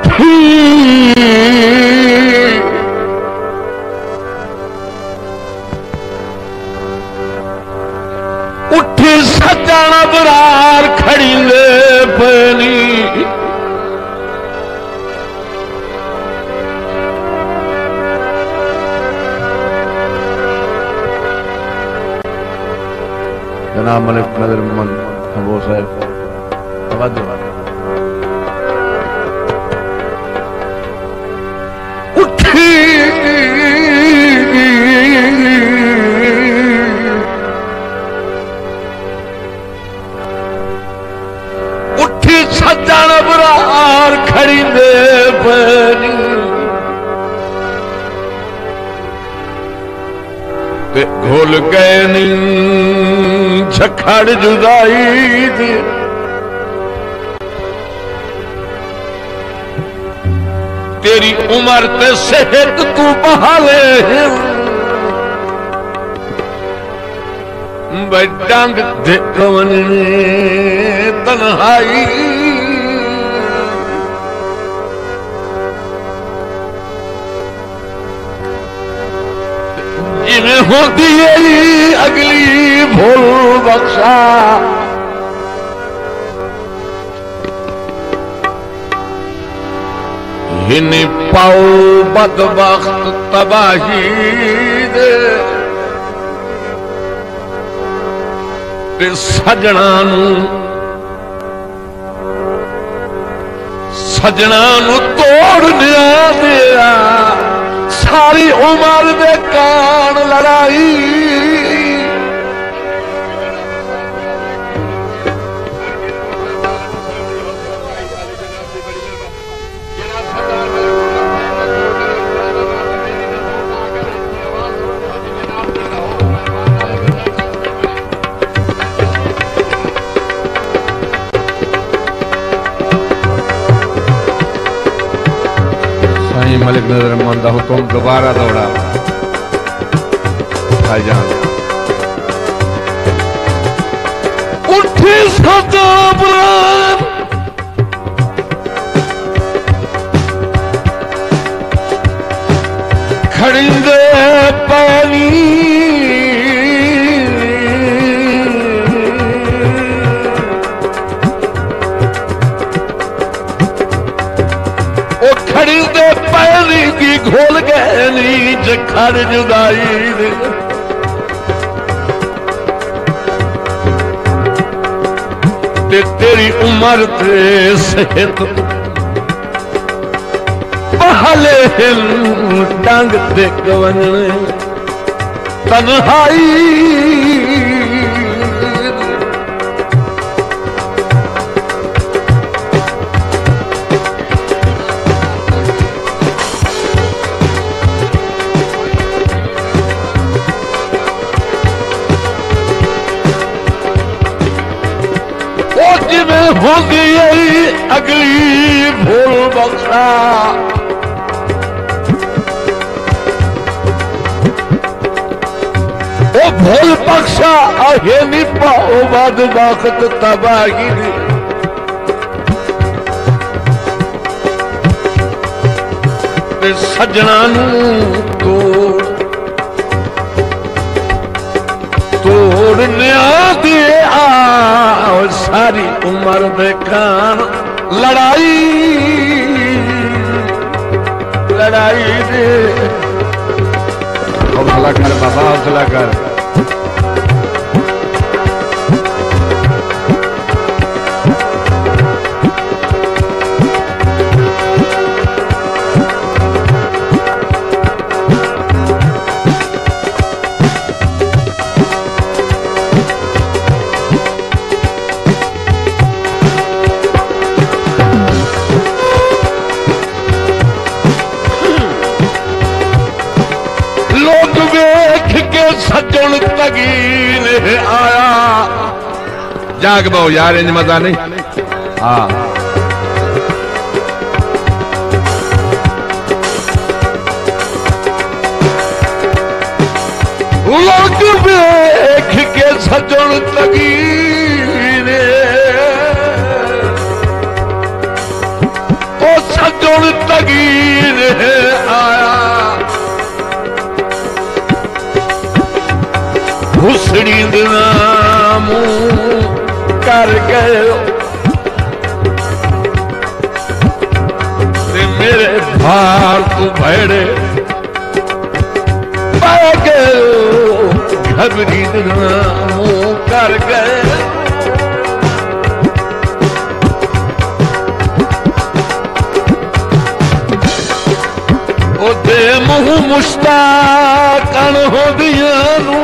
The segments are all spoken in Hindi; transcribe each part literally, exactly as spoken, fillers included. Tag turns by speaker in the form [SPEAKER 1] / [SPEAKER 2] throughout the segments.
[SPEAKER 1] उठी उठी सजन बरार खड़ी ले पनी जनाब मलिक नजर मोहम्मद खंबोर साहब उठी उठी सजन बरार खड़ी दे बनी ते घोल गए नी झखड़ जुदाई दे तेरी उम्र ते सेहत तू बहाले डंग दे कवन तन्हाई जिमें होती है अगली भूल बख्शा हिन पाओ बदबख्त तबाही दे ते सजना नू सजना नू तोड़ने दिया सारी उम्र दे कान लड़ाई मलिक नजर मोहम्मद का हुक्म दोबारा दौड़ा भाईजान उठी सदा बरार खड़ी दे पानी ओ खड़ी दे की घोल गए नी जखड़ जुदाई दे ते तेरी उम्र ते सेहत बहाले डंग दे कवन तन्हाई हो गई अगली भूल बख्शा ओ भूल बख्शा आहे नी पाओ बद वक्त तबाही ते सजना नू तोड़ तोड़ने दे आ सारी उम्र देखान लड़ाई लड़ाई दे हौसला कर बाबा हौसला कर सजन तगीन आया जाग बहु यार इंज मजा नहीं हाँ लोग देख के सजन तगीन ओ सजन तगीर आया हुसड़ी नामू कर गए ते मेरे भार तू भेड़े पा गए घबरी नामू कर गए ओदे मुँह मुश्ताक हो दिया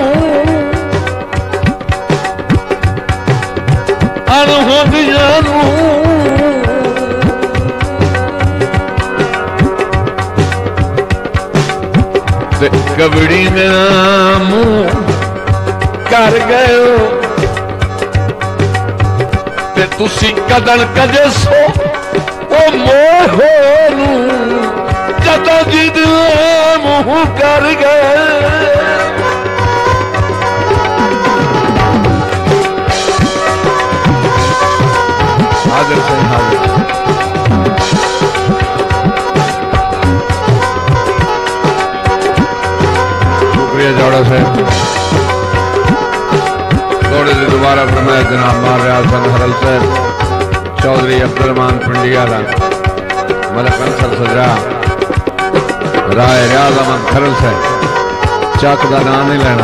[SPEAKER 1] कबड़ी ने मुँह कर गए ते तुसी कदन कजे सो ओ मोह जद जिद मुँह कर गए हाजिर से हाजिर शुक्रिया जौड़ा साहब थोड़े से दोबारा फरमाया जनाब मार सन हरल साहब चौधरी अब्दुलरहमान पिंडिया मलक अंसर सजरा राय रियाज अहमद खरल साहब चक का नाम नहीं लेना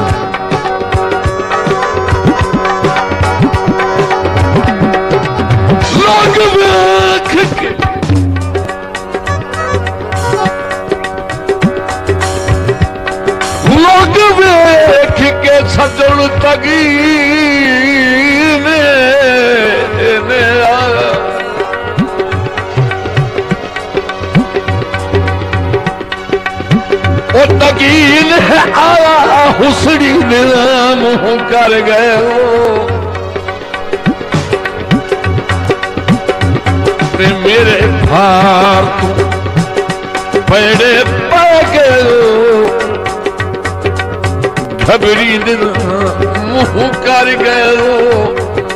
[SPEAKER 1] लोग वेख के लोग वेख के सजन तगी ने ओ तगीन आया हुसड़ी ने मुँह कर गए ते मेरे भार तू पेड़े पा गए घबरी दिन मुँह कर गए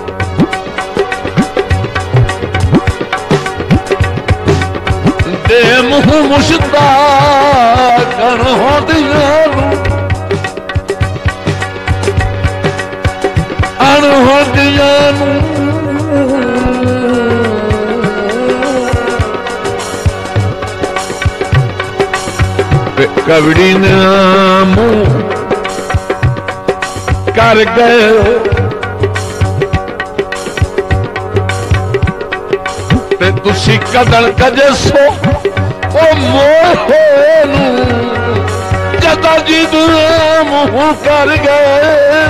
[SPEAKER 1] दे मुँह मुश्ताक हो दिया अण हो दिया कबड़ी ने मुँह कर गए ते तुसी कदन कजे सो ओ मोह जदा जिद मुँह कर गए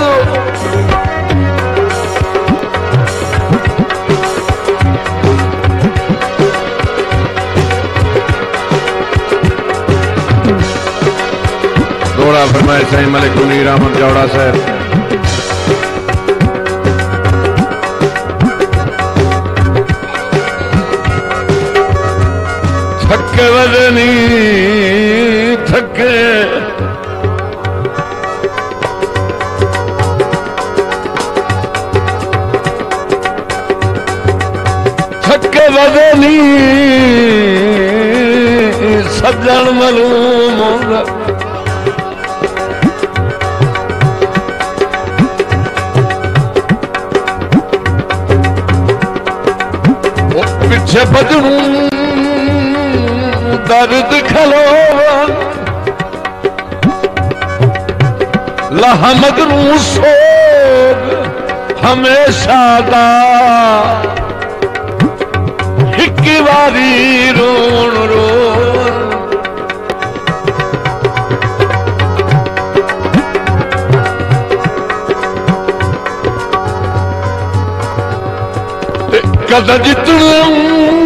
[SPEAKER 1] दौड़ा फरमाए साईं मलिक मुनीर अहमद जौड़ा साहब थके वजनी थके थके वजनी सज्जन मलूम पिछे बजनू दर्द खलो लहमद रू सोग हमेशा दा हिक वारी रोन रोन कदा जितनू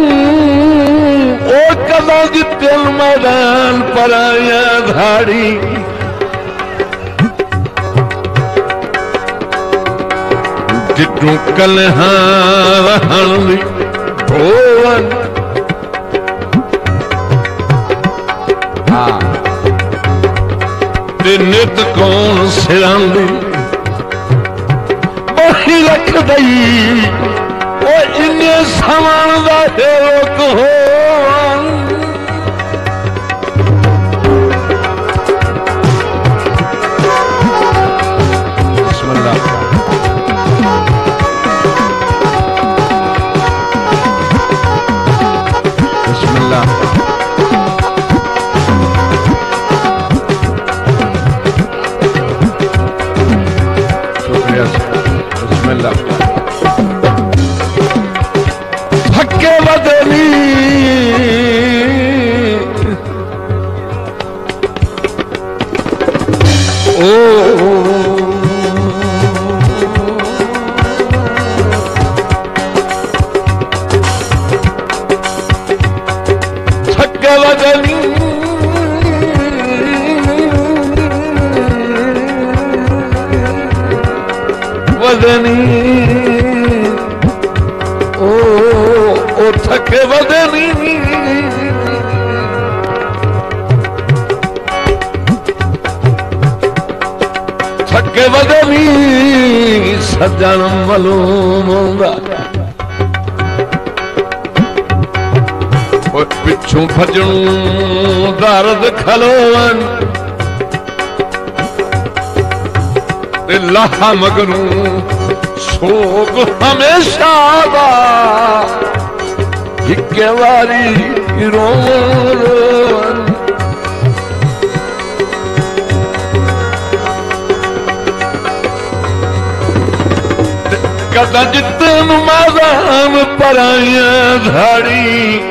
[SPEAKER 1] कदा जितल मैदान पर आया धाड़ी जितू कल हणली भोवन हाँ नित कौन सिरांदी बही रख दई ओ इन्ने समान दा लोक हो बदनी ओ थके बदनी बदनी ओ ओ थके बदनी थके बदनी सजन मालूम होंदा पिछू भजनू दर्द खलोवन लाहा मगनू सोग हमेशा दा हिक्के वारी रोवन कदा जितन मैदान पराइया झाड़ी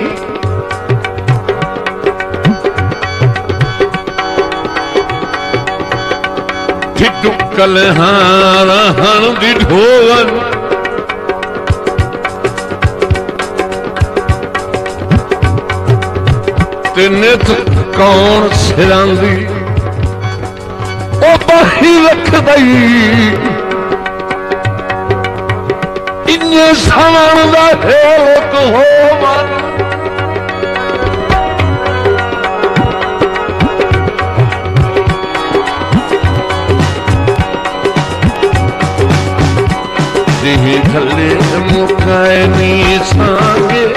[SPEAKER 1] कल हारा हण दी ढोलन ते नित कौन सिरांदी ओ बाही रख दई इन्ने सावन दा हेक हो मन थले मुकाए नी सांगे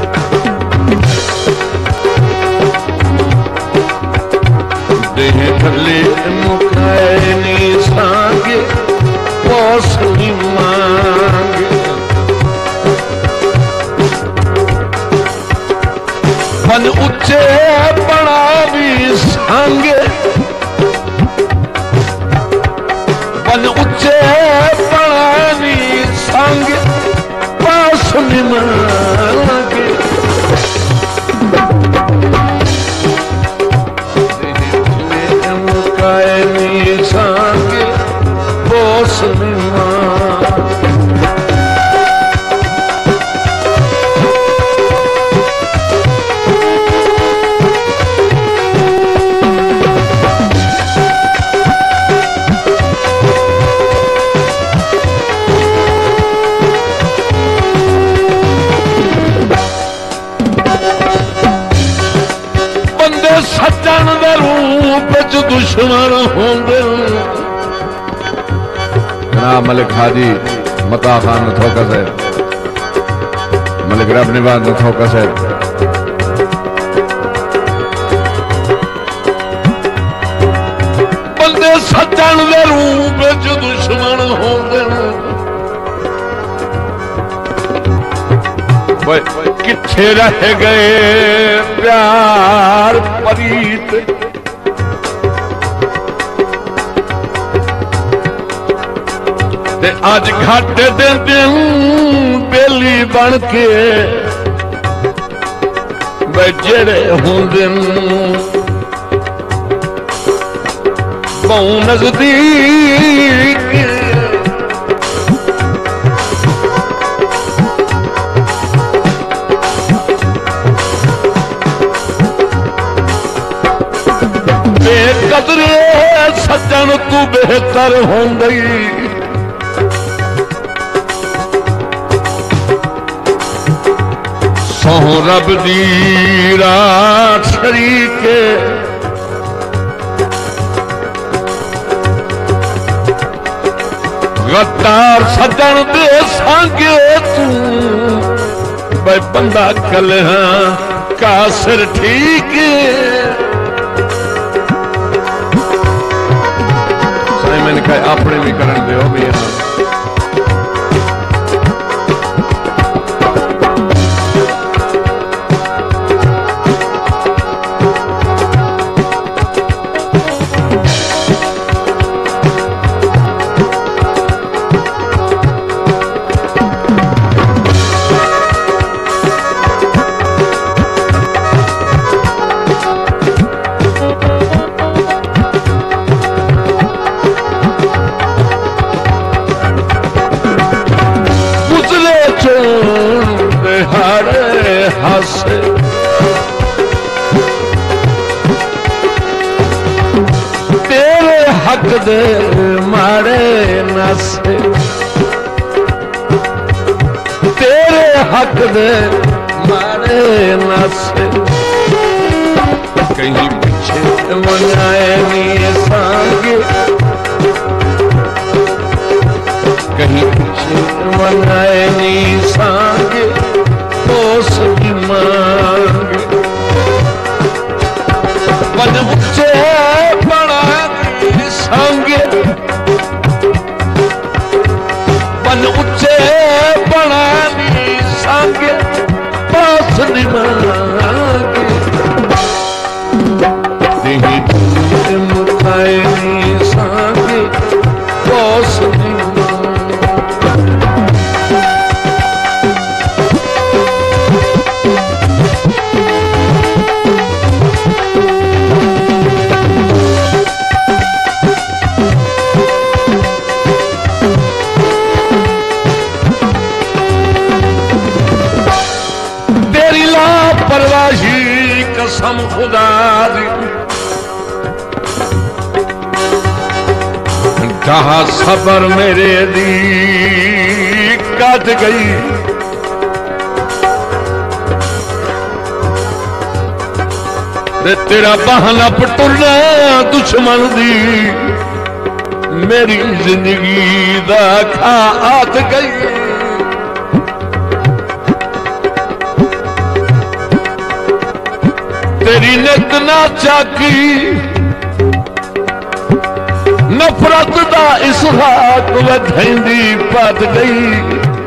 [SPEAKER 1] देह थले मुकाए नी सांगे पौसली मांगे पन उच्चे बड़ा भी सांगे पन उच्चे बड़ा भी संग पास निमांगे मुकाए नी सांगे पास निमांगे सज्जन दे रूप च दुश्मन होंदे जनाब मलिक हाजी मता खान नथोका साहब मलिक रब निवाज नथोका साहब बंदे सज्जन दे रूप च दुश्मन होंदे किथे रह गए प्यार परीत ते अज घाटे दे दिन बेली बन के जेड़े होंदे बहु नजदीक कदरे सज्जन तू बेहतर होंदी सौ रब दी रात शरीके गद्दार सज्जन दे सांगे तू भाई बंदा कल हाँ कासिर ठीक मैंने कहा अपने भी करन दो भी हाँ हासे तेरे हक दे मारे नासे तेरे हक दे मारे नासे कहीं पीछे मनाए नहीं सांगे कहीं पीछे मनाए नहीं सांगे तो सभी मांगे बन मुझे बड़ा नहीं सांगे बन उच्चे बड़ा नहीं सांगे पास नहीं मांगे नहीं तुझे मुझे नहीं सांगे पास नहीं परवाही कसम खुदा दी जहां सबर मेरे दी कट गई ते तेरा बहाना पटुरना दुश्मन दी मेरी जिंदगी दा खा आत गई तेरी नित ना चाकी नफरत दा इसहाक वधैंदी पत गई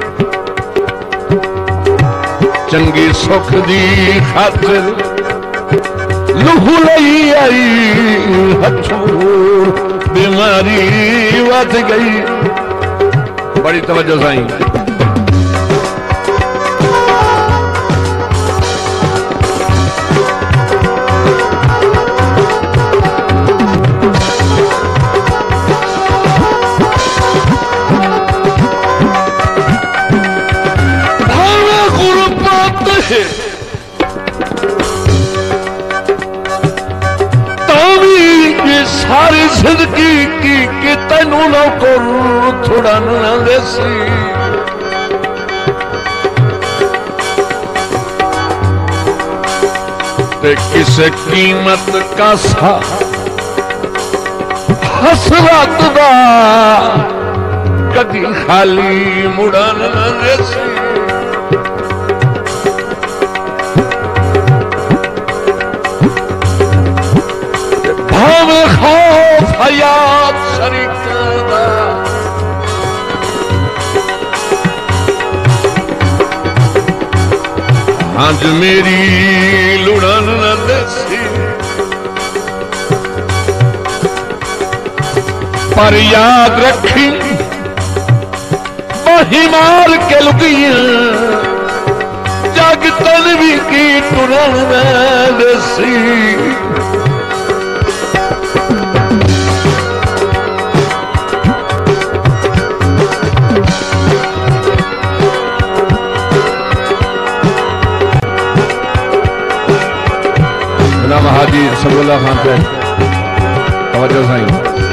[SPEAKER 1] चंगी सुख दी खातिर लहू लई आई हथों बीमारी वध गई बड़ी तवज्जो साईं सारी जिंदगी की कि तेनू ना कर थोड़ा ना देसी ते किसे कीमत का सा हसरत दा कदी खाली मुड़न ना देसी भावे खौफ हयात शरीक दा आज मेरी लुड़न न दसी पर याद रखी वही मार के लुकिया जग तन भी की टुरन न दसी हाजी सबुल्ला खान पे तवज्जो साईं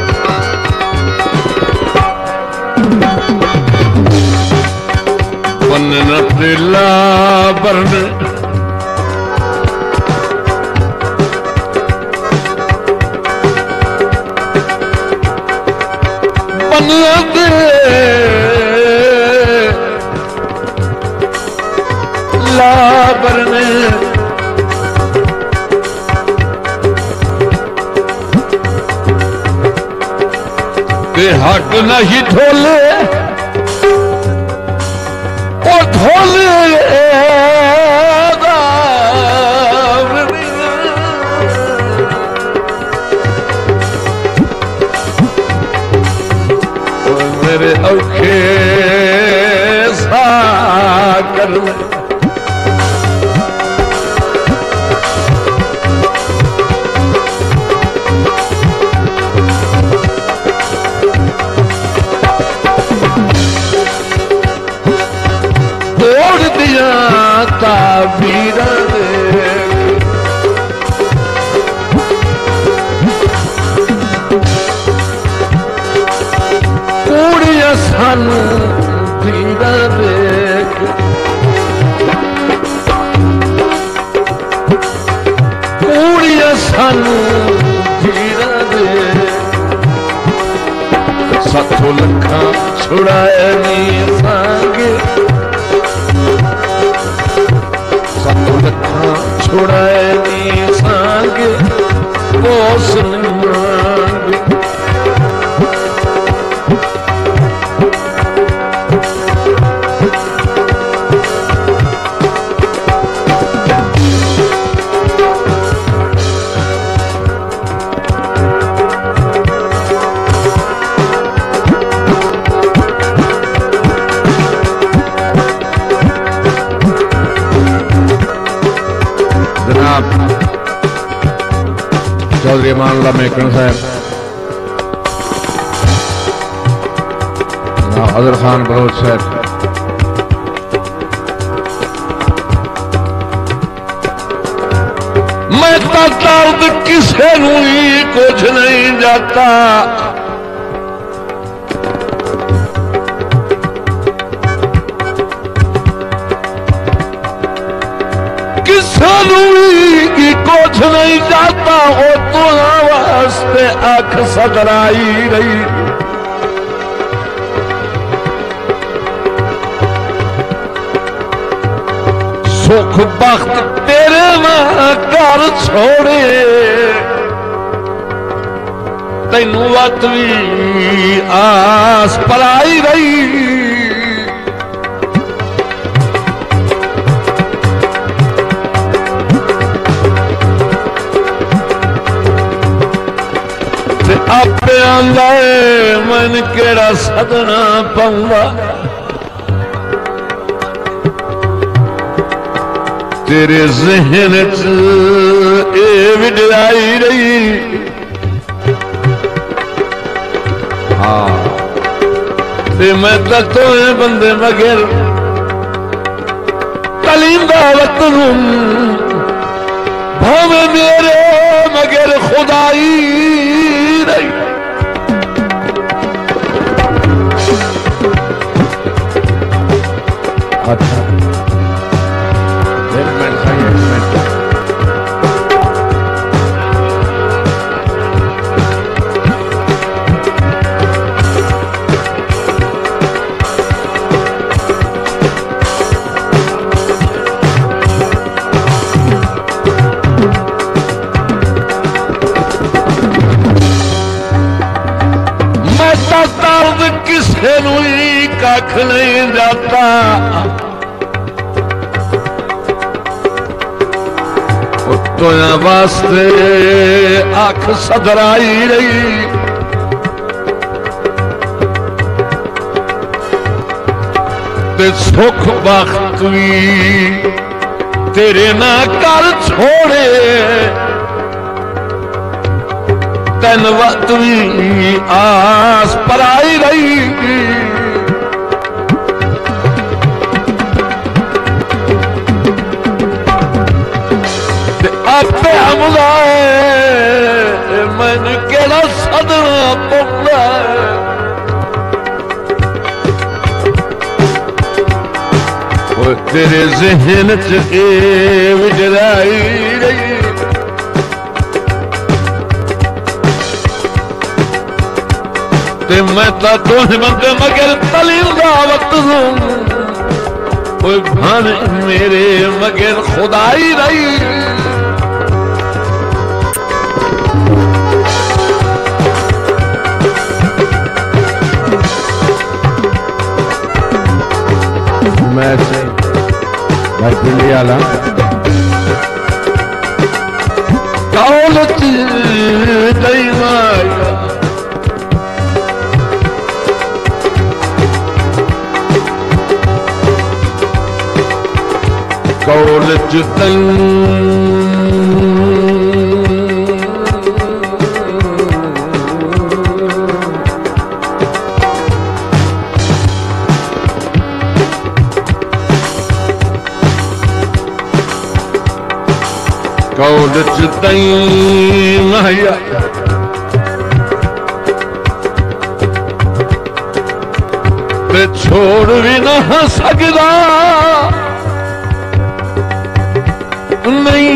[SPEAKER 1] बन्न दिला बरन बन्न दिला बरन हक नहीं ढोले और ढोले मेरे औखे सा कर ताबीर कूड़िया सानू पीर देख कूड़िया सानू पीर देख सत्तों लखा छुड़ाया नी सांगे सत्तों लखा छुड़ाया नी सांगे बोस मांगे चौधरी अमानुल्लाह मेकन साहब, हजर खान बलोच साहब, मैं तो दर्द किसे ही कुछ नहीं जाता की कुछ नहीं जाता वो तो वास्ते आंख सदराई रही सुख बख्त तेरे ना घर छोड़े तेनू वत भी आस पराई रही आपे आंदा मन केड़ा सदना पाऊंगा तेरे ज़हन च ए विड़ाई रही हाँ ते मैं तो बंदे मगर कलींदा वतन भावे मेरे मगर खुदाई रही अच्छा एक मिनट सही एक मिनट दर्द किसे ही कख नहीं जाता तो वास्ते आंख सदराई रही ते सुख बख्त भी तेरे ना कर छोड़े तन वक्त भी आस पराई रही आपे हमला मन केड़ा सदना पौंदा तेरे ज़हन च ए विजराई रही ते मैं तो तुझ बंदे मगर तलींदा वक्त कोई भान मेरे मगर खुदाई रही मैं से भाई पिंडी आला दौलत दई माया कौलच तन कौड चितई महया ते छोड़ भी ना सकदा नहीं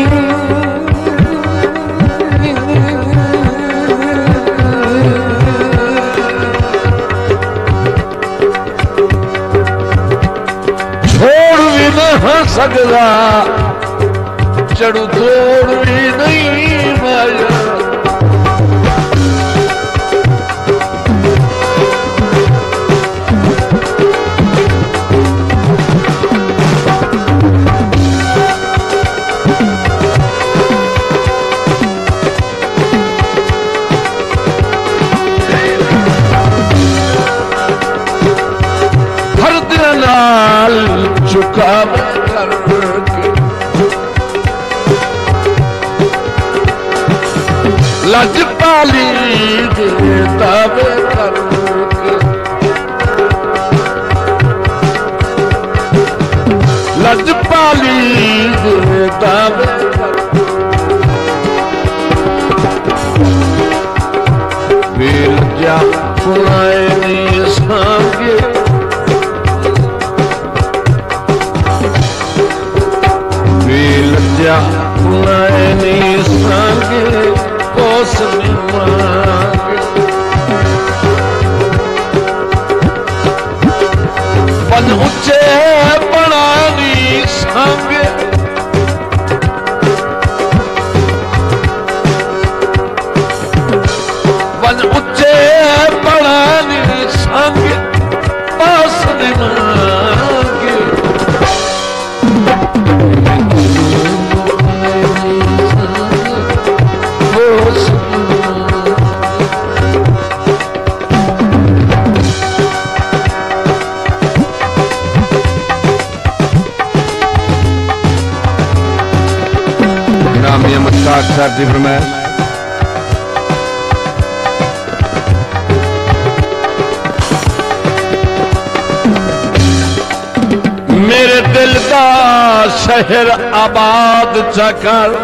[SPEAKER 1] छोड़ भी ना सकदा चढ़ू तोड़ भी नहीं माया हर दिन नाल चुका लजपाली तब करके लजपाली तब वीर जा पुराए नहीं सांगे वीर जा पुराए नहीं सांगे पन उच्चे बनानी संग पन उच्चे बनानी संग पास मांगे साथी फरमाया मेरे दिल का शहर आबाद चकर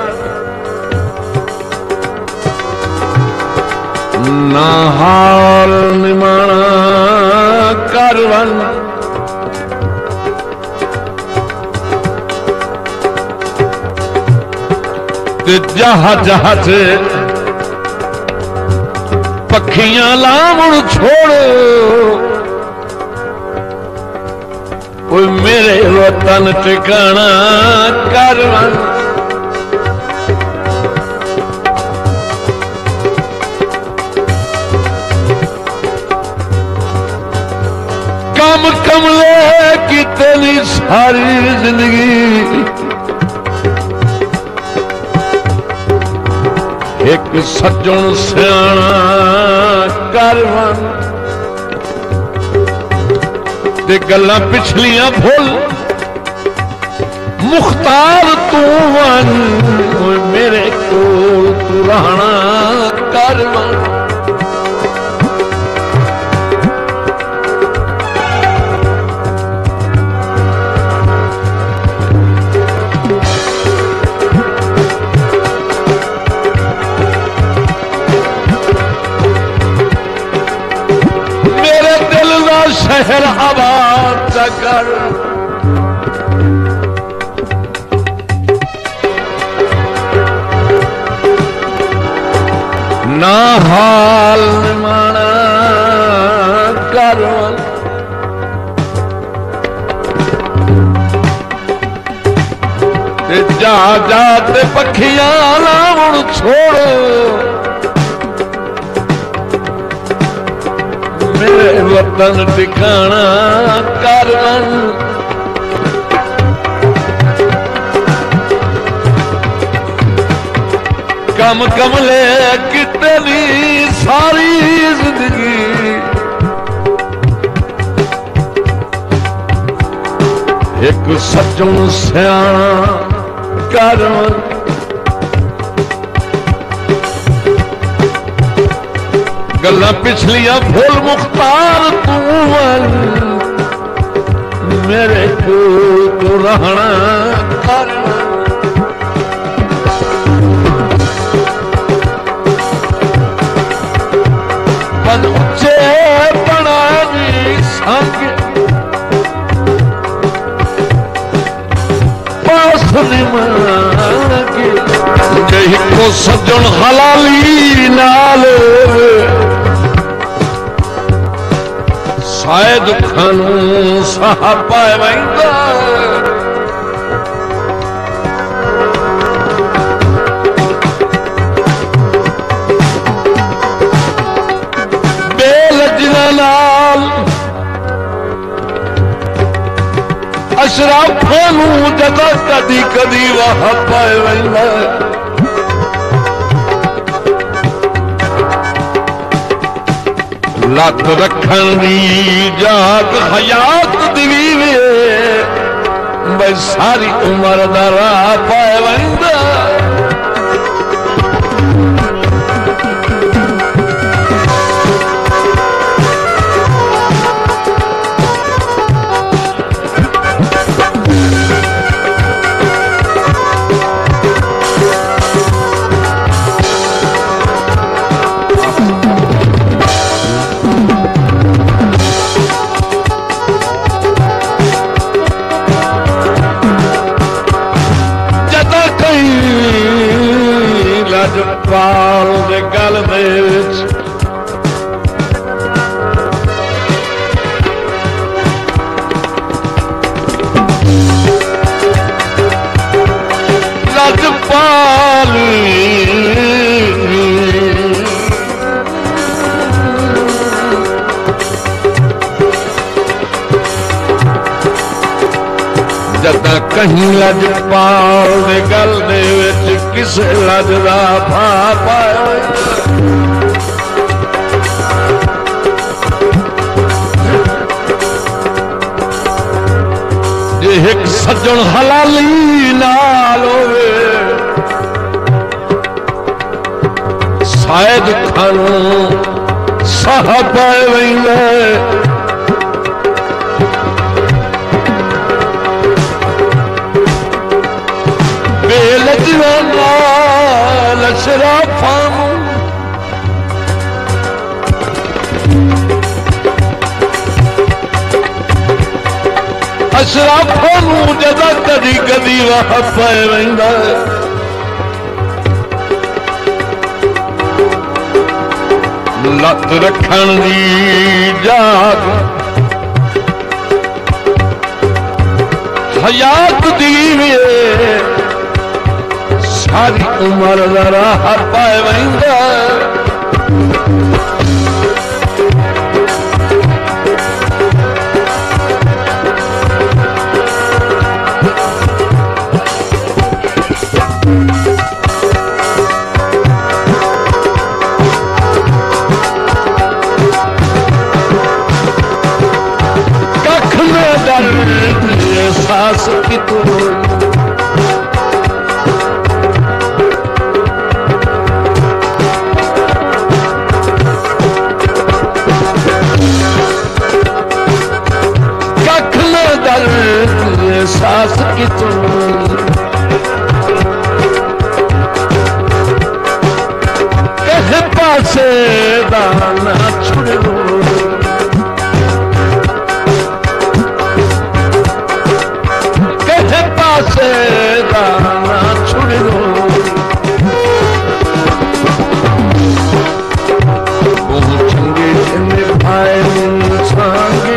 [SPEAKER 1] ना हाल निमाना करवन जहा जहा से पखियां लावण छोड़ो कोई मेरे वतन ठिकाना करवन कम कमले की तेरी सारी जिंदगी एक सज्जन सियाना करवन ते गल्लां पिछलियां भुल मुख्तार तू वन मेरे कोल तू रहना करवन शहर आबाद कर ना हाल माना कर जा जाते पखियां लावण छोड़ो मेरे वतन ठिकाना करवन कम कमले कितनी सारी जिंदगी एक सज्जन सियाना करवन गल्लां पिछलियां भूल मुख्तार तू मेरे को तो रहना करना सुनी मांगे जही को सजन हलाली नाल शायद खानू साह पाए वैंदा बेलजना नाल अशराफानू जदा कदी कदी वाह पाए वैंदा लत रखण दी जात हयात दिवी वे बई सारी उम्र दा राह पाए वैंदा पाल दे गल दे लजपाल जदा कहीं लजपाल दे गल दे विच किसे लजदा भा पाया जे एक सज्जन हलाली नाल होवे शायद खानू साह पाए वैंदा बेलजना नाल अशराफानू अशराफानू जदा कदी कदी वाह पाए वैंदा लत रखण दी जात हयात दी वे सारी उम्र दा राह पाए वैंदा कख में दर्द एहसास की तू सास की तू कहे पासे दाना छुड़ दो कहे पासे दाना छुड़ दो पहुंचेंगे निभाए सांगे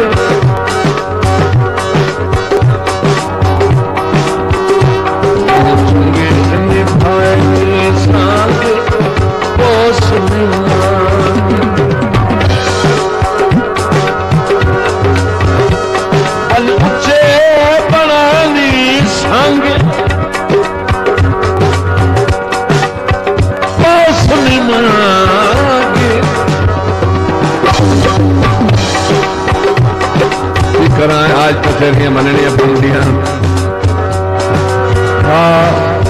[SPEAKER 1] आज तो तेरिया मननिया पौंदियां हाँ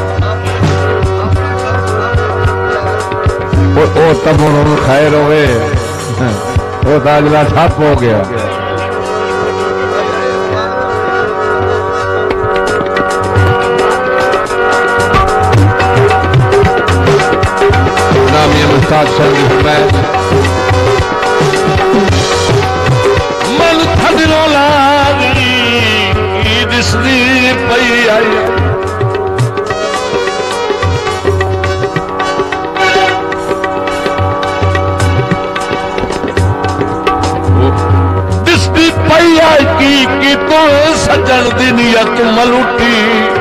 [SPEAKER 1] वो तब उन्होंने खैर हो गए वो ताजला ठप हो गया नामी मुस्ताद संगीत में मन थदनो लागी दिसदी पई आई
[SPEAKER 2] छड़न दी नियत मलूटी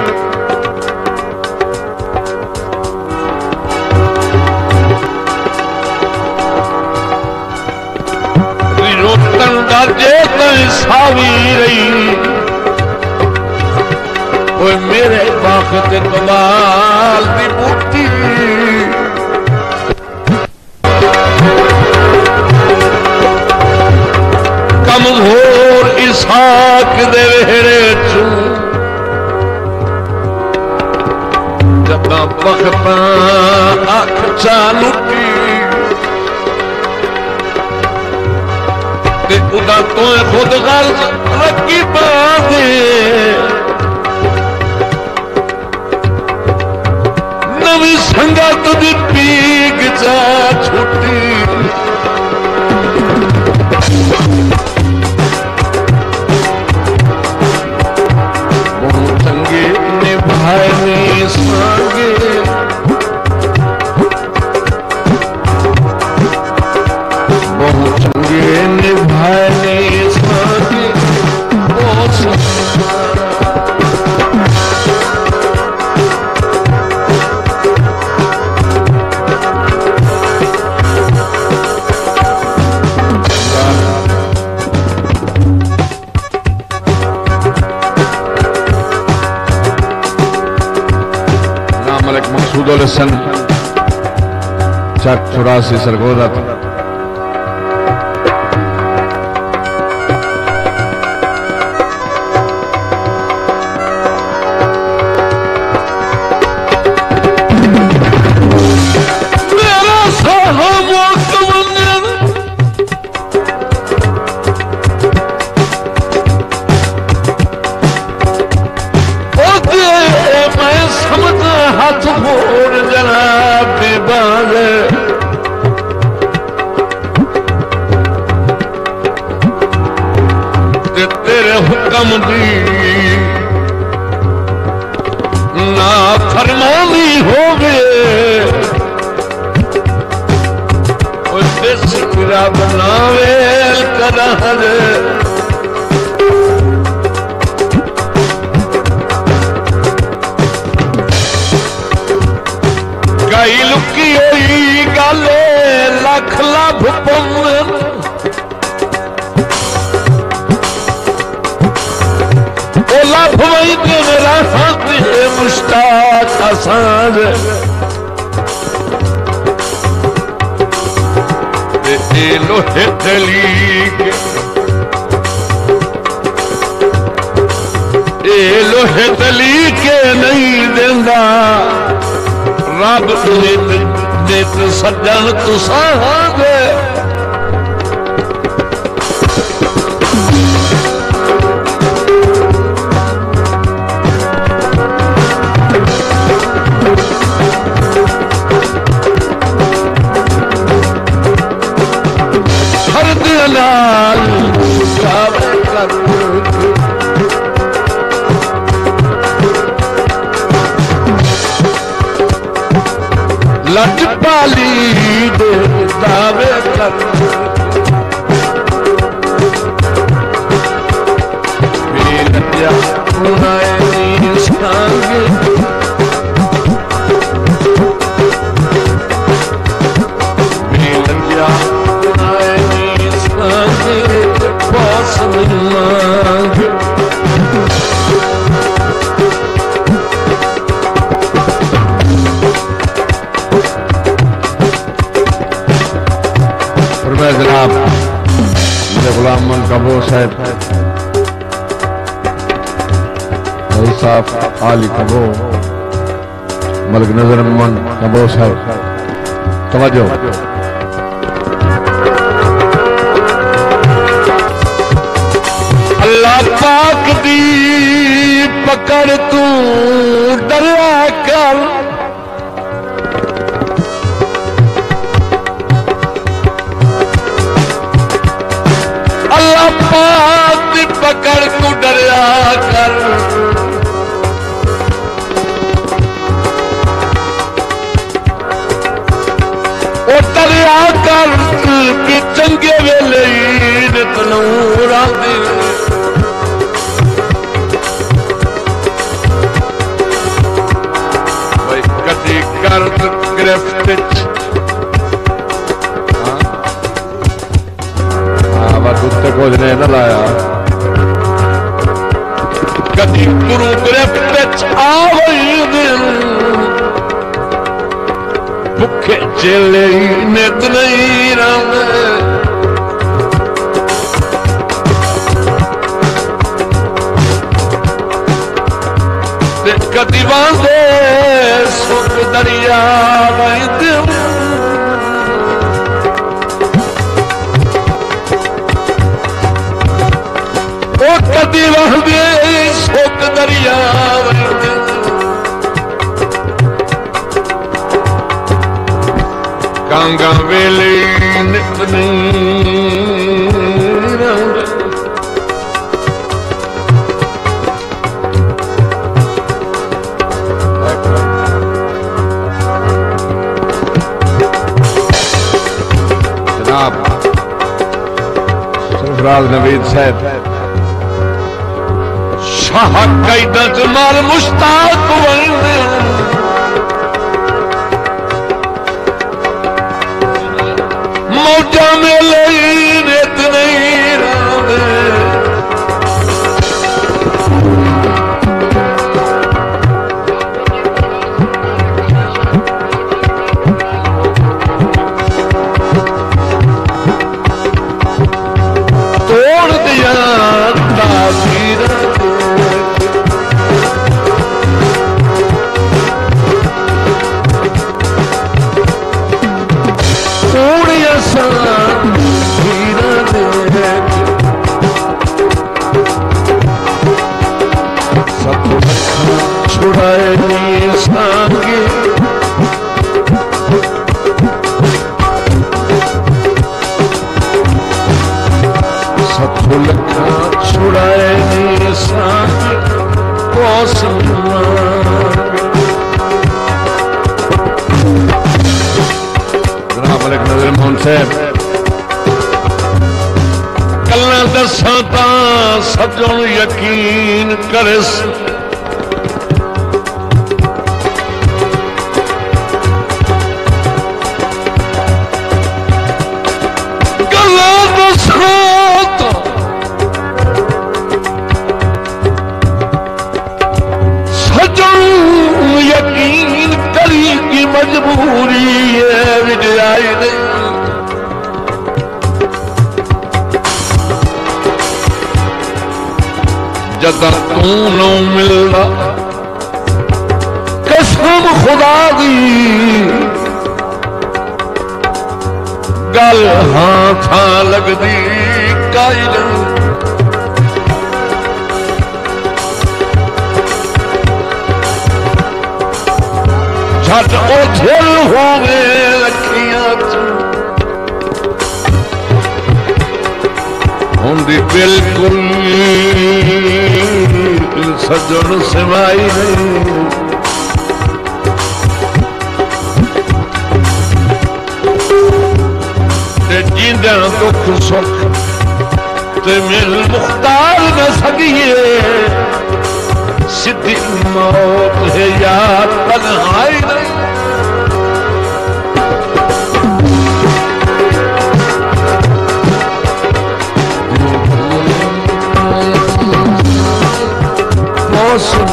[SPEAKER 2] रोकन दर्जे तई सावी रही ओए मेरे बाखत कमाल दी बूटी कमजोर इसाक दे वेहरे चू जब बखता अख चालूटी ते उदा तो खुद गर्ज रखी बांधे नवी संगत दी पीक जा छुट्टी बहुत चंगे निभाए संगे बहुत चंगे निभाए संगे बहुत सन चक चौरासी सरगोदा तेरे हुक्म दी ना फरमानी होवे सिरा बनावे करहल गई लुकी हुई गाले लख लाभ पवन लाभ वही के मेरा हाथ है मुश्ताक आसान ए लोहे तलीक ए लोहे तलीक नहीं देंदा रब नित नित सज्जन तुसा दे लट पाली दे दावे कर बेलजा उनाए संगे बेलजा उनाए संगे पास मांगे जनाब मेरे गुलाम मन कबो साहब भाई साहब आली कबो मलिक नजर मन कबो साहब तवज्जो अल्लाह पाक दी पकड़ तू डरा कर पाक पकड़ तू डरिया कर ओ डरिया कर कि चंगे वेले तनूर आंदी गिरफ्त
[SPEAKER 1] उत्ते कुछ ने न लाया
[SPEAKER 2] कदी गुरु गिरफ्त आवे भुखे चेले नित नहीं रंगे कदी वांदे सुख दरिया वहदे ओ कदी वांदे सुख दरिया वहदे कांगा वेले नित नहीं रंगे
[SPEAKER 1] सरफराज नवीद साहब
[SPEAKER 2] शाह कैदा जमाल मुश्ताक वंदे मौजा में लई नित नहीं रंगे तोड़ दिया तासीर तोड़िया साधीर सब छुड़ाए नी सांगे लखा छुड़ाए नी सांगे
[SPEAKER 1] जनाब मलिक नजर मोहन साहब
[SPEAKER 2] गल्लां दसां तां सजण यकीन करस गल्लां दसां यकीन करी की मजबूरी है विजयाई नहीं जदा तू न मिलदा कसम खुदा दी गल हां था लगदी काई नहीं झट ओझल होवे अखियां होंदी बिल्कुल सजन सिवाई नहीं ते जींदा दुख सुख ते मिल मुख्तार न सकिए सिद्धि मौत है या तन्हाई नहीं मौसम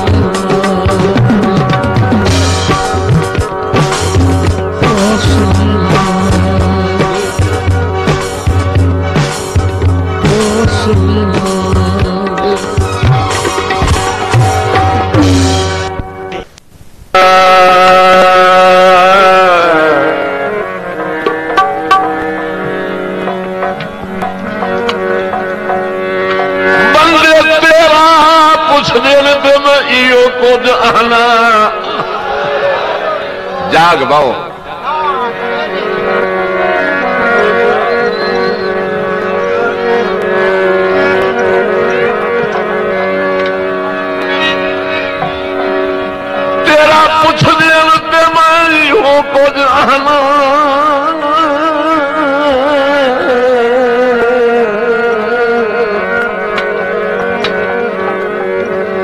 [SPEAKER 2] जाग बाओ तेरा पुछ देन ते मैं हो कुछ आना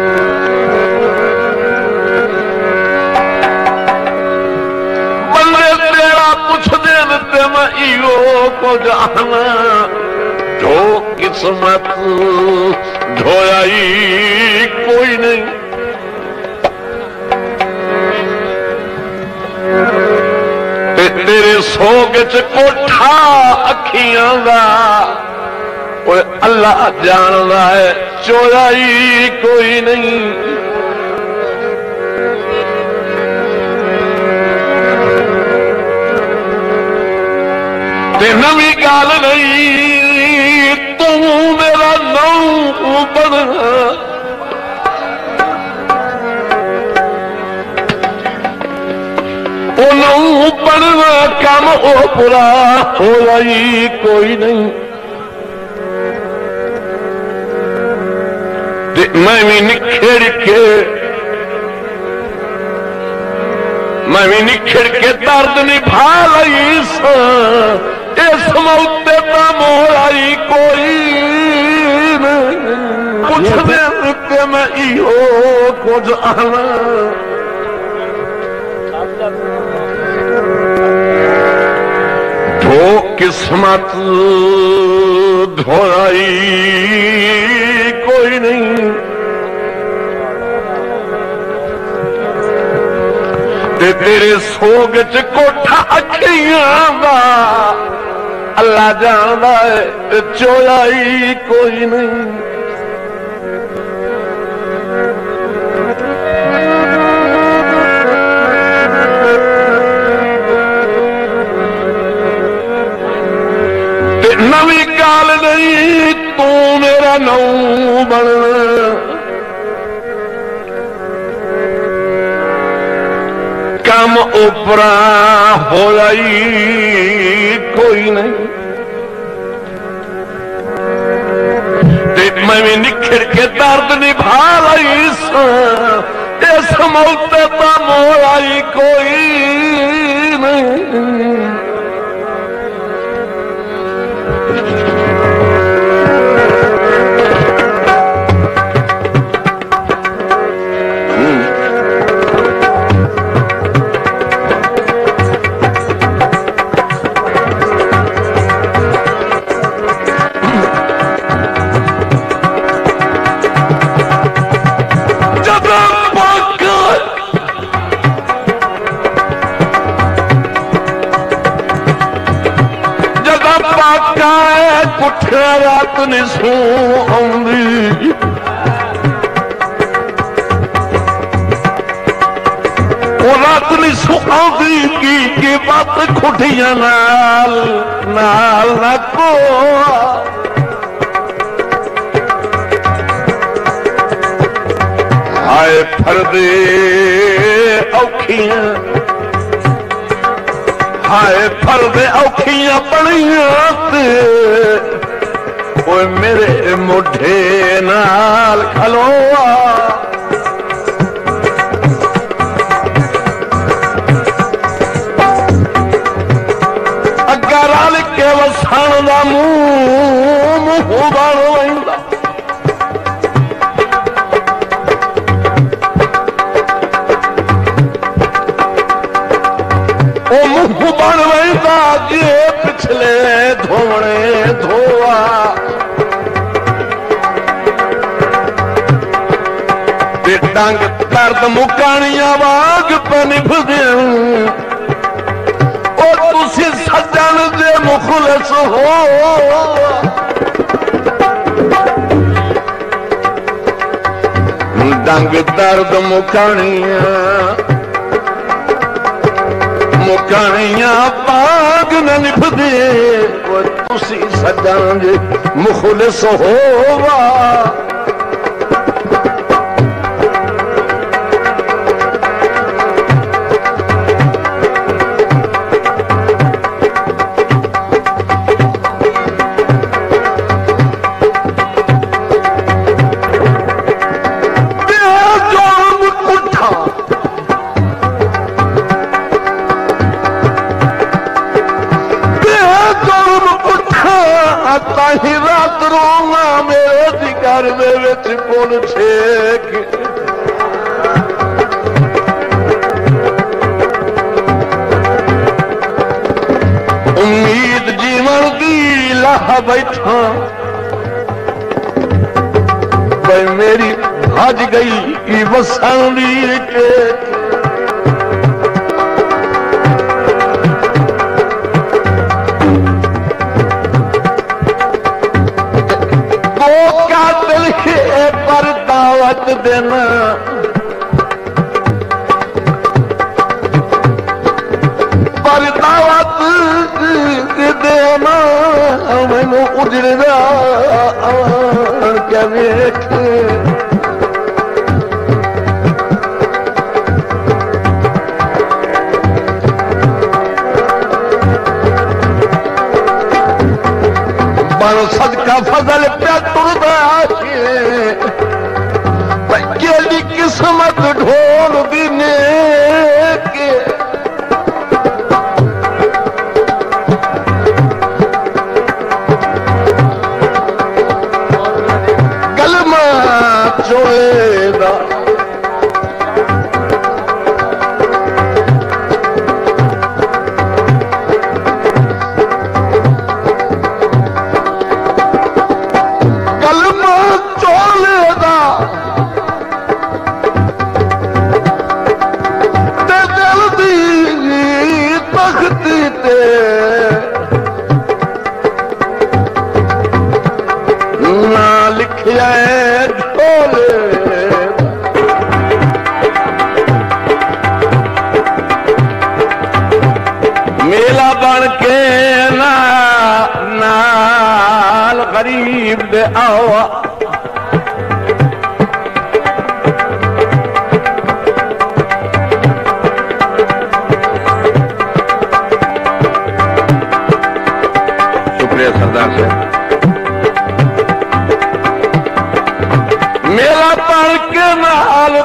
[SPEAKER 2] बल्ले को जाना ढो किस्मत ढोया ही कोई नहीं। ते तेरे सोग च कोठा अखियां दा ओए अल्लाह जानदा है चोया ही कोई नहीं। ते नवी गाल नहीं तू मेरा नौ बनना नौ बनना कम ओ बुरा होया ही कोई नहीं। ते मैं भी निखेड़ के मैं भी निखेड़ के दर्द निभा लई इस मौते का मोलाई कोई नहीं। कुछ दिन के मैं इहो कुछ आना ढो किस्मत ढोई कोई नहीं। ते तेरे सोग च कोठा अखियां दा अल्लाह जानदा है चोया ही कोई नहीं। ते नवी गाल नहीं तू मेरा नौ बनना कम उपरा होया ही कोई नहीं। ते मैं भी निखर के दर्द निभा लई इस मौते का मोया ही कोई नहीं। पुठिया रात ने सू आंदी रात ने सू आंदी की की बात खुटिया नाल नाल ना को हाय फरदे औखियां हाय फरदे औखियां बड़ियां ते ओए मेरे मुठे नाल खलोआ अगर रल के वसान दा मुंह मुंह बन वैंदा ओ मुंह बन वैंदा जे पिछले धोने धोआ डंग दर्द मुकानिया वाग पे निभदे तुसी सज्जन जे मुखलस हो डंग दर्द मुकानिया मुकानिया वाग न निभदे तुसी सज्जन जे मुखलस होवा ही रात रोना मेरे जिगर में विच पुन छेक उम्मीद जी बैठा भाई मेरी भज गई वसानी के वो का दिल है पर दावत देना पर दावत देना मैनू उजड़ा क्या वेख पर सदका फजल पे तुरदा केली किस्मत ढोल दीने के कलमा चोलेदा कलमा चोलेदा ते दिल दी तख्ती ते ना लिखिया ढोले मेला बन के ना नाल गरीब दे आओ शुक्रिया सरदार साहब मेरा पढ़ के नाल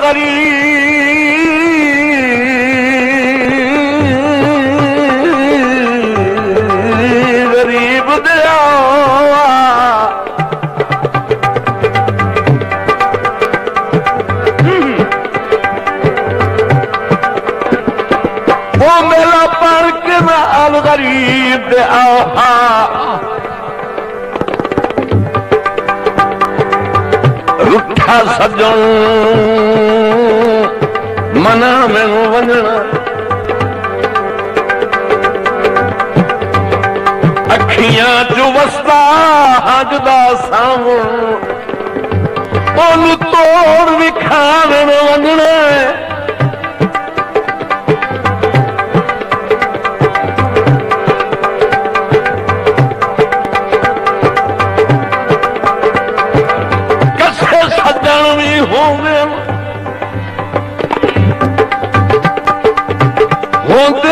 [SPEAKER 2] गरीब गरीब दिया वो मेरा पढ़ के नाल गरीब दिया रुठा सजन मना मैनू वंजना अखियां चो वसदा हजदा सावण ओनू तोड़ विखावन वंजना होंदे होंदे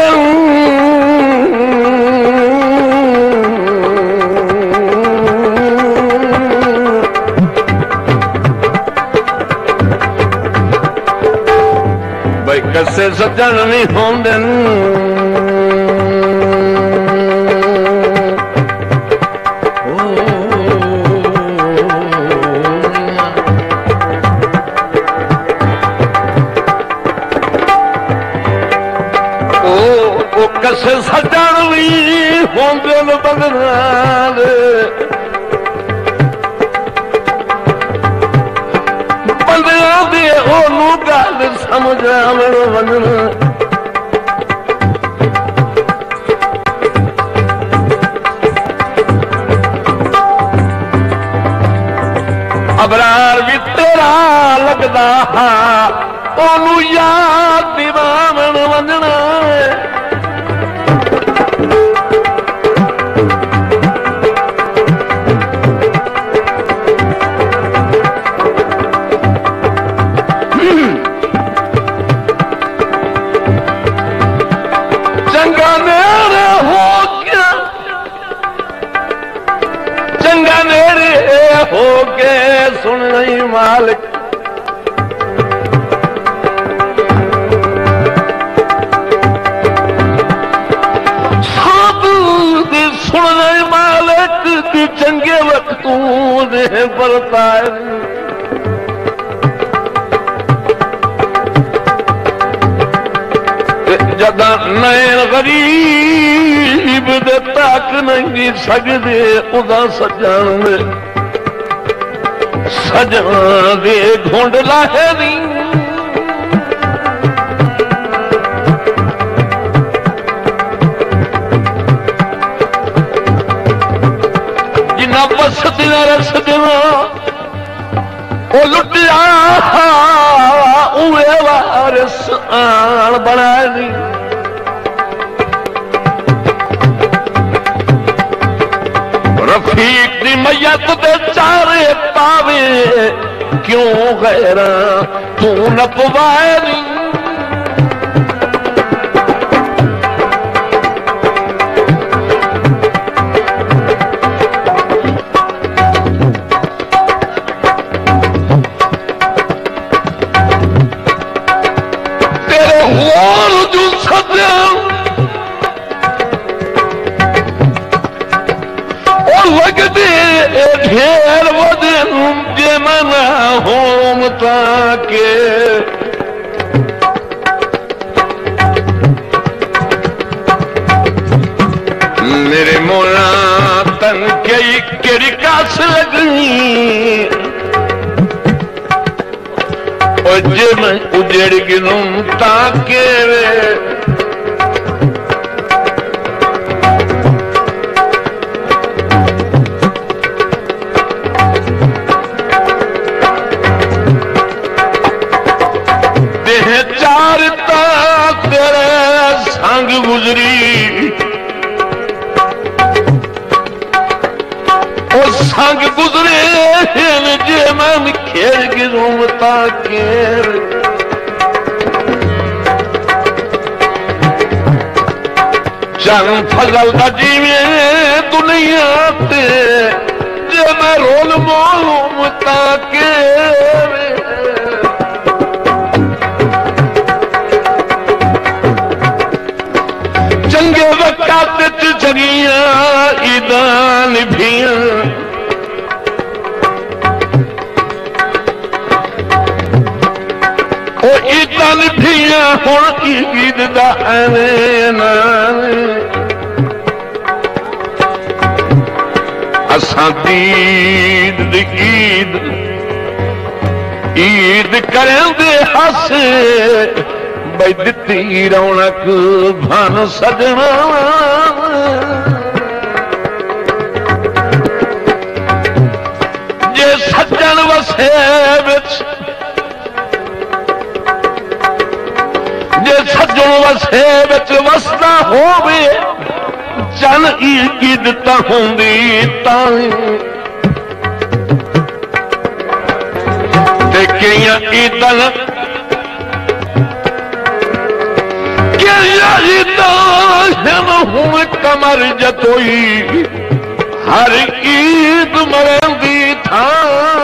[SPEAKER 2] भाई कसे सज्जन नहीं होंदे कसे सजन भी होंदे बदनाल बंदियां दे ओनू गल समझ आवण वंजना अबरार भी तेरा लगदा ओनू याद दिवावण वंजना चंगा नेरे हो गया चंगा नेरे हो गए सुन नहीं मालिक सुन नहीं मालिक तू चंगे वक्त दे बरताए जदा नैन गरीब दे तक नहीं सकते उदा सजन दे सजन दे घुंड लाहे नहीं जिन्ना बसदियां रसदियां ओ लुटिया उहे वारिस आन बनाए नहीं रफीक दी मैयत दे चारे पावे क्यों गैरा तू न पवाए नहीं ढेर वदन जे मना होम ताके मेरे मोला तन कई केड़ी कास लगनी ओ जे मैं उजड़ गिनूं ताके संग गुजरी ओ संग गुजरे जे मैं खेल गिरूमता केर चल फजल दा जीवे दुनिया ते जे मैं रोल मोमता केर चंगे वक़्त जगिया ईदान भिया ओ ईदान भिया हुण ईद दा ऐन असां दीद दी ईद ईद करेंदे हस बई दिती रौनक भान सजना जे सज्जन वसे विच जे सज्जन वसे विच वसदा होवे जन ईद तां हुंदी तां ते कईयां ईदां हूं कमर जतोई हर ईद मरंदी था